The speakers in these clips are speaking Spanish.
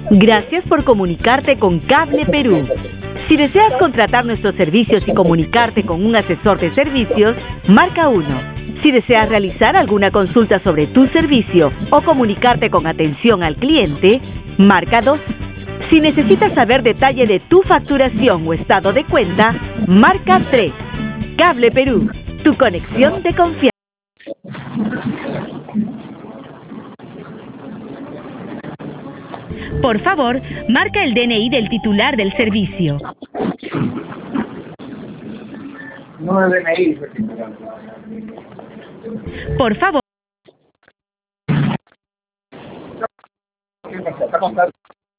Gracias por comunicarte con Cable Perú. Si deseas contratar nuestros servicios y comunicarte con un asesor de servicios, marca 1. Si deseas realizar alguna consulta sobre tu servicio o comunicarte con atención al cliente, marca 2. Si necesitas saber detalle de tu facturación o estado de cuenta, marca 3. Cable Perú, tu conexión de confianza. Por favor, marca el DNI del titular del servicio. No es DNI. Por favor. ¿Qué pasa? ¿Está contando?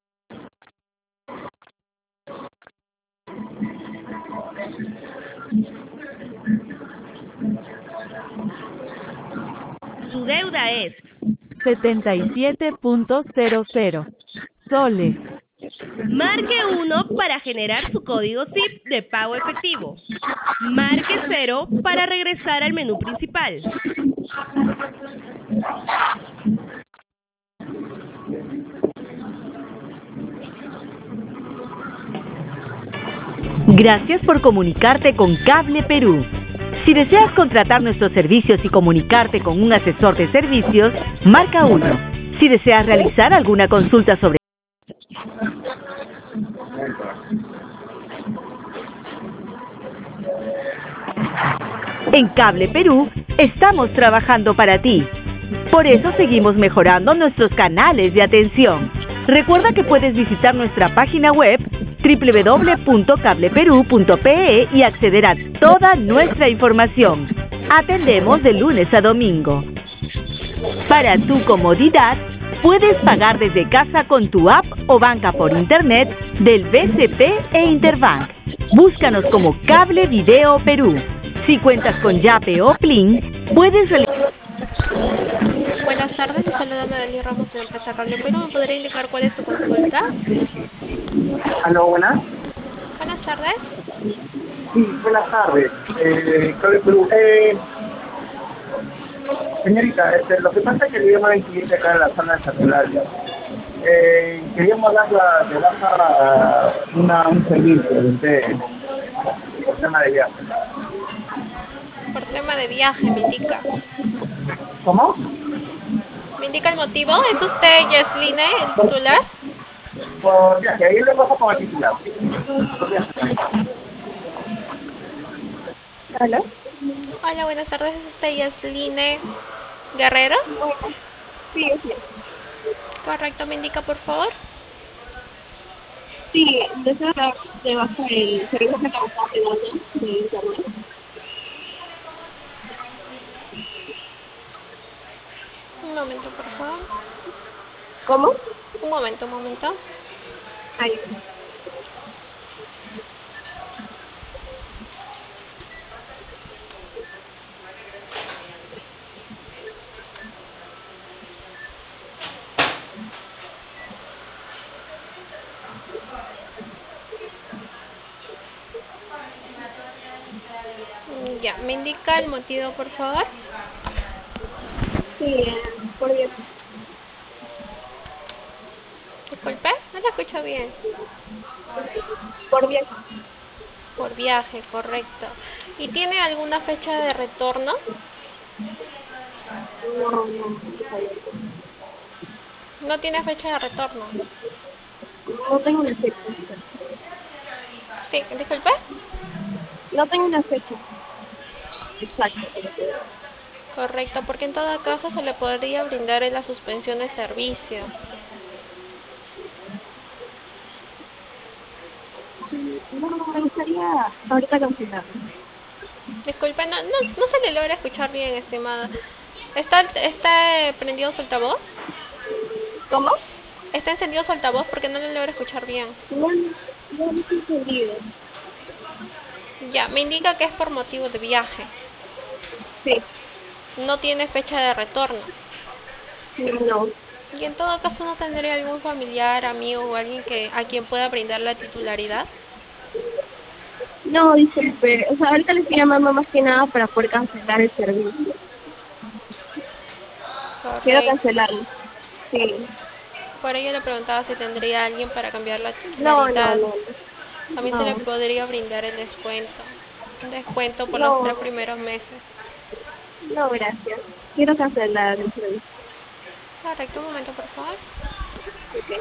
Su deuda es 77.00 soles. Marque 1 para generar su código SIP de pago efectivo. Marque 0 para regresar al menú principal. Gracias por comunicarte con Cable Perú. Si deseas contratar nuestros servicios y comunicarte con un asesor de servicios, marca 1. Si deseas realizar alguna consulta sobre En Cable Perú, estamos trabajando para ti. Por eso seguimos mejorando nuestros canales de atención. Recuerda que puedes visitar nuestra página web www.cableperú.pe y acceder a toda nuestra información. Atendemos de lunes a domingo. Para tu comodidad, puedes pagar desde casa con tu app o banca por internet del BCP e Interbank. Búscanos como Cable Video Perú. Si cuentas con Yape o Plin, puedes realizar... Buenas tardes, le saluda Madeline Ramos de la empresa Cable Perú. ¿Me podría indicar cuál es su consulta? ¿Aló, buenas? Buenas tardes. Sí, buenas tardes. Cable Perú. Señorita, lo que pasa es que le llamo al cliente acá en la zona de Saturalia. Queríamos dar de baja un servicio de ustedes por tema de viaje. Por tema de viaje, me indica. ¿Cómo? ¿Me indica el motivo? ¿Es usted Yesline, el titular? Por viaje, ahí le paso con el titular. Por viaje. ¿Aló? Hola, buenas tardes. ¿Es usted Yesline Guerrero? Sí, es cierto. Correcto, me indica, por favor. Sí, deseo dar de baja el servicio que estamos dando de internet. Un momento, por favor. ¿Cómo? Un momento. Ahí. Ya, me indica el motivo, por favor. Sí, por bien. Disculpe, no la escucho bien. Por bien. Por viaje, correcto. ¿Y tiene alguna fecha de retorno? No. No tiene fecha de retorno. No tengo una fecha. Sí, disculpe. No tengo una fecha. Exacto. Correcto, porque en todo caso se le podría brindar la suspensión de servicio. No, me gustaría ahorita cancelar. Disculpe, no se le logra escuchar bien, estimada. ¿Está prendido su altavoz? ¿Cómo? ¿Está encendido su altavoz? Porque no le logra escuchar bien. No estoy entendido. Ya, me indica que es por motivo de viaje. Sí. No tiene fecha de retorno. No. Y en todo caso, ¿no tendría algún familiar, amigo o alguien a quien pueda brindar la titularidad? No, disculpe. O sea, ahorita le estoy llamando más que nada para poder cancelar el servicio. Quiero Correcto. cancelarlo. Sí. Por ello le preguntaba si tendría alguien para cambiar la No, titularidad. no, no. También se le podría brindar el descuento. Un descuento por los 3 primeros meses. No, gracias. Quiero cancelar el servicio. Correcto, un momento, por favor. Ok.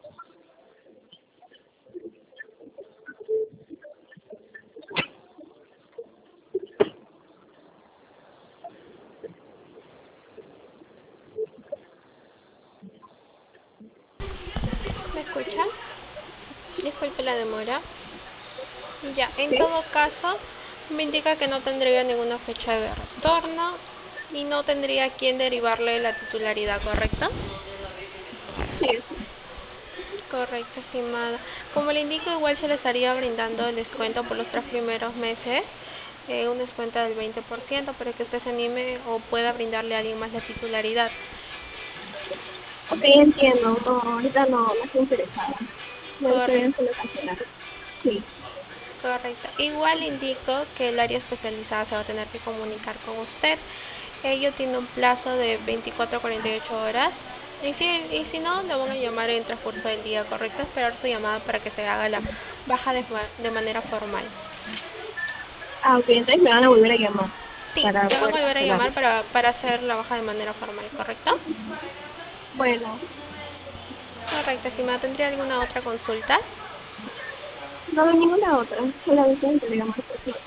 ¿Me escucha? Disculpe la demora. Ya, en todo caso, me indica que no tendría ninguna fecha de retorno y no tendría a quién derivarle la titularidad, ¿correcto? Sí. Correcto, estimada. Como le indico, igual se le estaría brindando el descuento por los 3 primeros meses, un descuento del 20% para que usted se anime o pueda brindarle a alguien más la titularidad. Ok, entiendo. No, ahorita no estoy interesada. Me gustaría Correcto. solo cancelar. Sí. Correcto. Igual indico que el área especializada se va a tener que comunicar con usted. Ello tiene un plazo de 24 a 48 horas. Y si no, le van a llamar en el transcurso del día, ¿correcto? Esperar su llamada para que se haga la baja de manera formal. Ah, ok, entonces me van a volver a llamar Sí, para le van a poder volver a cancelar. llamar para hacer la baja de manera formal, ¿correcto? Bueno, Correcto, estimada. ¿Tendría alguna otra consulta? no ninguna otra. Solamente me quería llamar por ti.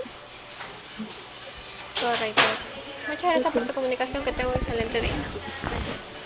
Correcto. Muchas gracias por Ok. su comunicación. Que tenga un excelente día.